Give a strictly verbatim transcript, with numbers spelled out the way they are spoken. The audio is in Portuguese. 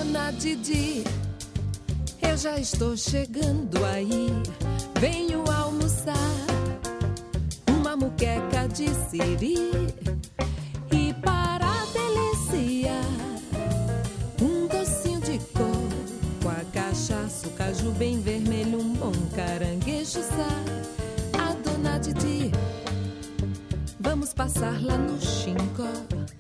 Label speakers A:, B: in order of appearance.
A: Dona Didi, eu já estou chegando aí. Venho almoçar uma muqueca de siri e para deliciar um docinho de coco, a cachaça, o caju bem vermelho, um bom caranguejo sá. A Dona Didi, vamos passar lá no Chincó.